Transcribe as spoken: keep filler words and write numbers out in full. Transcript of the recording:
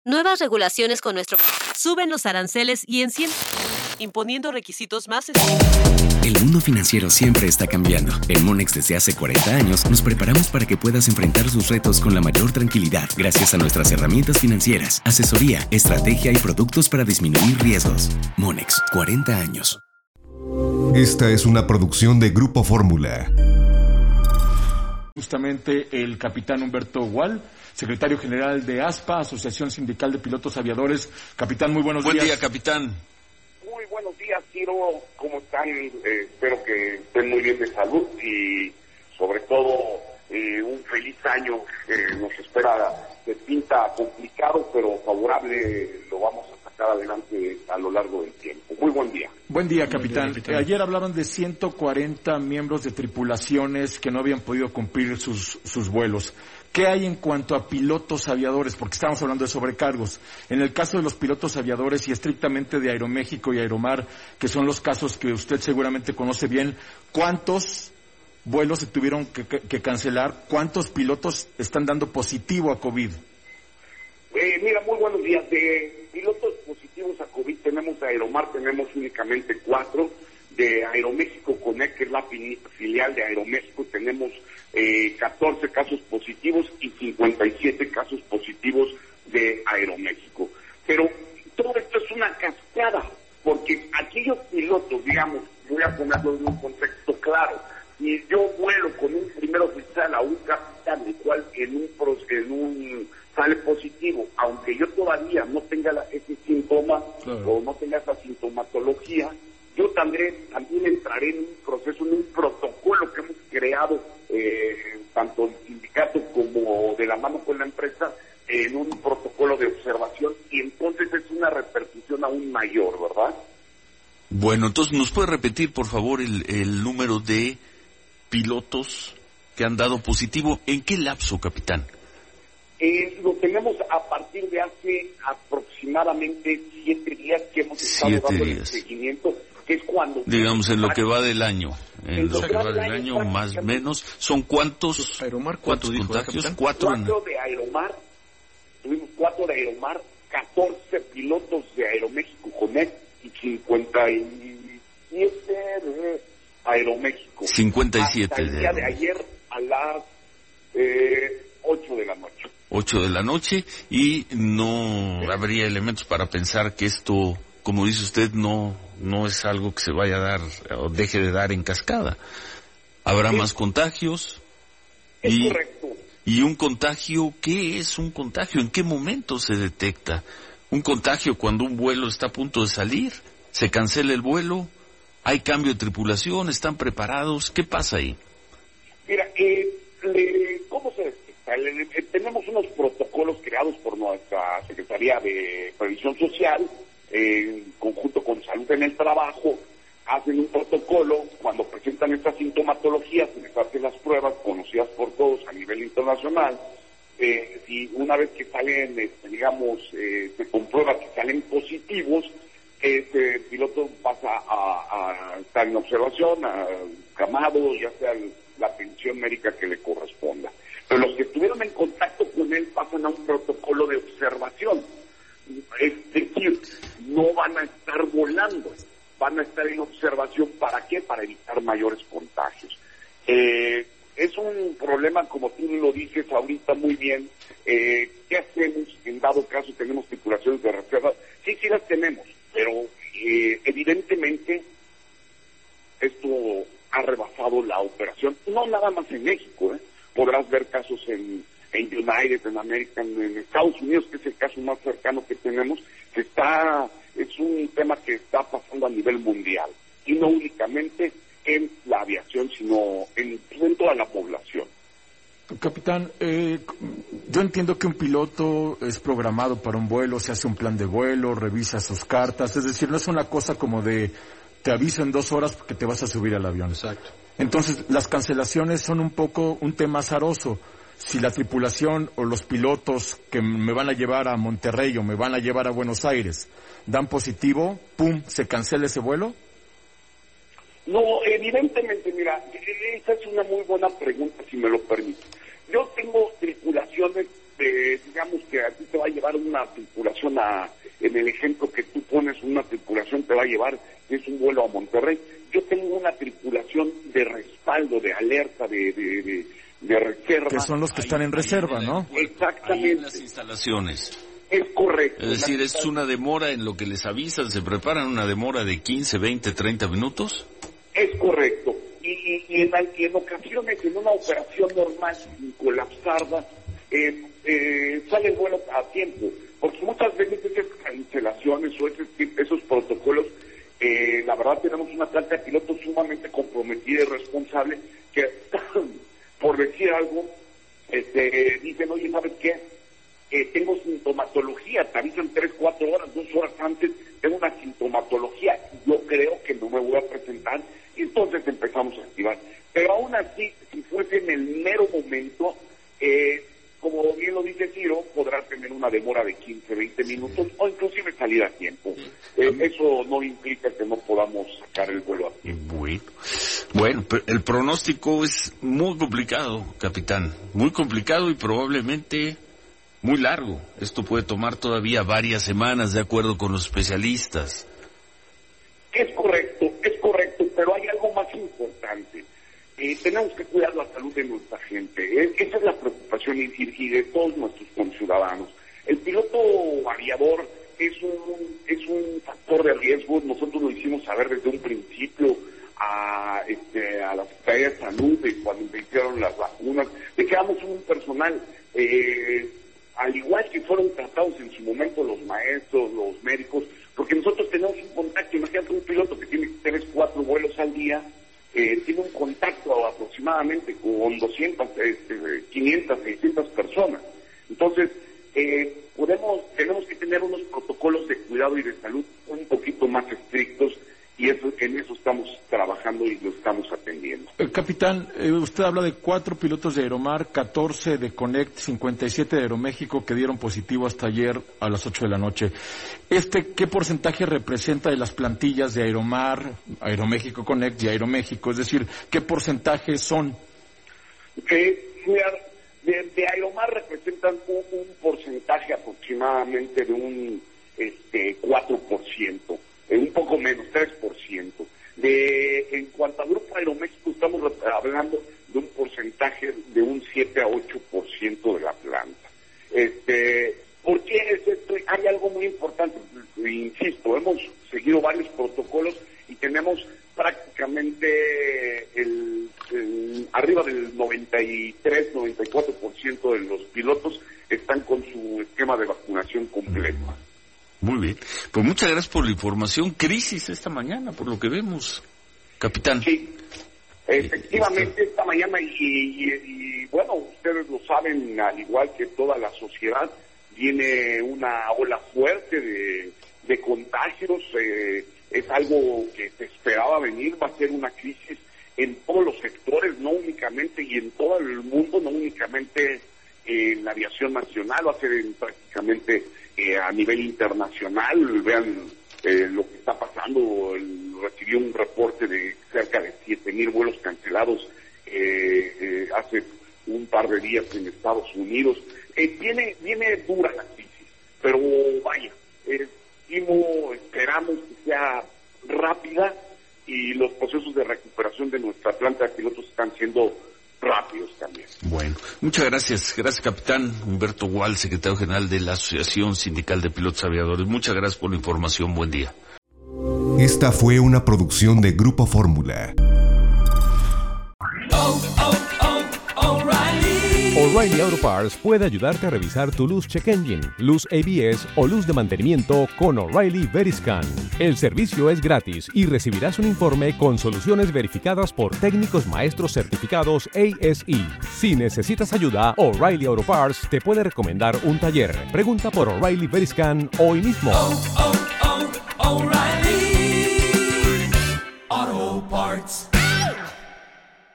Nuevas regulaciones con nuestro... Suben los aranceles y encienden... imponiendo requisitos más... El mundo financiero siempre está cambiando. En Monex desde hace cuarenta años nos preparamos para que puedas enfrentar sus retos con la mayor tranquilidad gracias a nuestras herramientas financieras, asesoría, estrategia y productos para disminuir riesgos. Monex, cuarenta años. Esta es una producción de Grupo Fórmula. Justamente el capitán Humberto Gual, secretario general de ASPA, Asociación Sindical de Pilotos Aviadores. Capitán, muy buenos Buen días. Buen día, capitán. Muy buenos días, Ciro. ¿Cómo están? Eh, espero que estén muy bien de salud y, sobre todo, eh, un feliz año que nos espera. Se pinta complicado, pero favorable. Lo vamos a sacar adelante a lo largo del tiempo. Muy buen día. Buen día, capitán. Buen día, capitán. Ayer hablaron de ciento cuarenta miembros de tripulaciones que no habían podido cumplir sus, sus vuelos. ¿Qué hay en cuanto a pilotos aviadores? Porque estamos hablando de sobrecargos. En el caso de los pilotos aviadores y estrictamente de Aeroméxico y Aeromar, que son los casos que usted seguramente conoce bien, ¿cuántos vuelos se tuvieron que, que, que cancelar? ¿Cuántos pilotos están dando positivo a COVID? Eh, mira, muy buenos días. De pilotos positivos a COVID tenemos de Aeromar, tenemos únicamente cuatro. De Aeroméxico Connect, que es la filial de Aeroméxico, tenemos eh, catorce casos positivos y cincuenta y siete casos positivos de Aeroméxico. Pero todo esto es una cascada, porque aquellos pilotos, digamos, voy a ponerlo en un contexto claro, y yo vuelo con un primer oficial a un capitán, el cual en un, en un sale positivo, aunque yo todavía no tenga la, ese síntoma, claro, o no tenga esa sintomatología, yo también, también entraré en un proceso, en un protocolo que hemos creado, eh, tanto el sindicato como de la mano con la empresa, en un protocolo de observación, y entonces es una repercusión aún mayor, ¿verdad? Bueno, entonces, ¿nos puede repetir, por favor, el, el número de pilotos que han dado positivo? ¿En qué lapso, capitán? Eh, lo tenemos a partir de hace aproximadamente siete días que hemos estado siete dando días. el seguimiento, que es cuando... Digamos, en lo que va del año, en, en lo que va del año, año más o menos, ¿son cuántos, Aeromar, cuántos dijo, contagios? ¿capitán? Cuatro. Cuatro En... de Aeromar, tuvimos cuatro de Aeromar, catorce pilotos de Aeroméxico Connect y cincuenta y siete de Aeroméxico. cincuenta y siete Hasta el de día de Aeroméxico. ayer a las eh, ocho de la noche. ocho de la noche, y no habría elementos para pensar que esto, como dice usted, no no es algo que se vaya a dar o deje de dar en cascada. Habrá es, más contagios. Es y, correcto. Y un contagio, ¿qué es un contagio? ¿En qué momento se detecta? Un contagio cuando un vuelo está a punto de salir, se cancela el vuelo, hay cambio de tripulación, están preparados, ¿qué pasa ahí? Mira, eh, le, ¿cómo se detecta? Le, eh, tenemos unos protocolos creados por nuestra Secretaría de Previsión Social, eh, en conjunto con Salud en el Trabajo, hacen un protocolo. Cuando presentan esta sintomatología, se les hacen las pruebas conocidas por todos a nivel internacional. Eh, si una vez que salen, este, digamos, eh, se comprueba que salen positivos, este piloto pasa a, a estar en observación, a camado, ya sea la atención médica que le corresponda. Pero los que estuvieron en contacto con él pasan a un protocolo de observación. Es decir, no van a estar volando, van a estar en observación. ¿Para qué? Para evitar mayores contagios. Eh, es un problema, como tú lo dices ahorita muy bien. Eh, ¿Qué hacemos en dado caso tenemos tripulaciones de reserva? Sí, sí las tenemos, pero eh, evidentemente esto ha rebasado la operación, no nada más en México, ¿eh? Podrás ver casos en, en United, en América, en, en Estados Unidos, que es el caso más cercano que tenemos, que está, es un tema que está pasando a nivel mundial, y no únicamente en la aviación, sino en, en toda la población. Capitán, eh, yo entiendo que un piloto es programado para un vuelo, se hace un plan de vuelo, revisa sus cartas, es decir, no es una cosa como de te aviso en dos horas porque te vas a subir al avión. Exacto. Entonces, las cancelaciones son un poco un tema azaroso. Si la tripulación o los pilotos que me van a llevar a Monterrey o me van a llevar a Buenos Aires dan positivo, ¡pum!, ¿se cancela ese vuelo? No, evidentemente, mira, esa es una muy buena pregunta, si me lo permite. Yo tengo tripulaciones eh, digamos que a ti te va a llevar una tripulación a, en el ejemplo que tú pones, una tripulación te va a llevar, es un vuelo a Monterrey. Yo tengo una tripulación de respaldo, de alerta, de, de, de, de reserva. Que son los que ahí, están en reserva, en ¿no? Exactamente. Ahí en las instalaciones. Es correcto. Es decir, es una demora en lo que les avisan, se preparan una demora de quince, veinte, treinta minutos. Es correcto. Y, y, y, en, y en ocasiones, en una operación normal, sin colapsarla, eh, eh, sale el vuelo a tiempo. Porque muchas veces esas cancelaciones o esos, esos protocolos, eh, la verdad tenemos una planta de pilotos sumamente comprometida y responsable que, por decir algo, este, dicen, oye, ¿sabes qué? Eh, tengo sintomatología, te avisan tres, cuatro horas, dos horas antes, tengo una sintomatología, yo creo que no me voy a presentar, y entonces empezamos a activar. Pero aún así, si fuese en el mero momento, eh, como bien lo dice Ciro, podrá tener una demora de quince, veinte minutos, o inclusive salir a tiempo. Eh, eso no implica que no podamos sacar el vuelo a tiempo. Bueno, bueno, pero el pronóstico es muy complicado, capitán, muy complicado y probablemente muy largo. Esto puede tomar todavía varias semanas, de acuerdo con los especialistas. Es correcto, es correcto, pero hay algo más importante. Eh, tenemos que cuidar la salud de nuestra gente. Eh, esa es la preocupación y, y de todos nuestros conciudadanos. El piloto aviador es un, es un factor de riesgo. Nosotros lo hicimos saber desde un principio a, este, a la Secretaría de Salud de cuando hicieron las vacunas. Dejamos un personal, eh, al igual que fueron tratados en su momento los maestros, los médicos, porque nosotros tenemos un contacto. Imagínate un piloto que tiene tres, cuatro vuelos al día, eh, tiene un contacto aproximadamente con doscientas, este, quinientas, seiscientas personas. Entonces, eh, podemos, tenemos que tener unos protocolos de cuidado y de salud un poquito más estrictos, y eso, en eso estamos trabajando y lo estamos atendiendo. Eh, capitán, eh, usted habla de cuatro pilotos de Aeromar, catorce de Connect, cincuenta y siete de Aeroméxico que dieron positivo hasta ayer a las ocho de la noche. Este, ¿qué porcentaje representa de las plantillas de Aeromar, Aeroméxico Connect y Aeroméxico? Es decir, ¿qué porcentaje son? Eh, de, de Aeromar representan un, un porcentaje aproximadamente de un este, cuatro por ciento. Un poco menos, tres por ciento. De, en cuanto a Grupo Aeroméxico, estamos hablando de un porcentaje de un siete a ocho por ciento de la planta. Este, ¿por qué es esto? Hay algo muy importante, insisto, hemos seguido varios protocolos y tenemos prácticamente el, el, arriba del noventa y tres, noventa y cuatro por ciento de los pilotos están con su esquema de vacunación completo. Muy bien. Pues muchas gracias por la información. Crisis esta mañana, por lo que vemos, capitán. Sí, efectivamente, esta mañana, y, y, y bueno, ustedes lo saben, al igual que toda la sociedad, viene una ola fuerte de, de contagios. Eh, es algo que se esperaba venir, va a ser una crisis en todos los sectores, no únicamente, y en todo el mundo, no únicamente en la aviación nacional, va a ser en prácticamente eh, a nivel internacional. Vean eh, lo que está pasando. El, recibió un reporte de cerca de siete mil vuelos cancelados eh, eh, hace un par de días en Estados Unidos. Eh, viene, viene dura la crisis, pero vaya, eh, esperamos que sea rápida, y los procesos de recuperación de nuestra planta de pilotos están siendo rápidos también. Bueno, muchas gracias. Gracias, capitán Humberto Gual, secretario general de la Asociación Sindical de Pilotos Aviadores. Muchas gracias por la información. Buen día. Esta fue una producción de Grupo Fórmula. Oh, oh, oh, O'Reilly. O'Reilly Auto Parts puede ayudarte a revisar tu luz check engine, luz A B S o luz de mantenimiento con O'Reilly Veriscan. El servicio es gratis y recibirás un informe con soluciones verificadas por técnicos maestros certificados A S E. Si necesitas ayuda, O'Reilly Auto Parts te puede recomendar un taller. Pregunta por O'Reilly Veriscan hoy mismo. Oh, oh, oh, O'Reilly.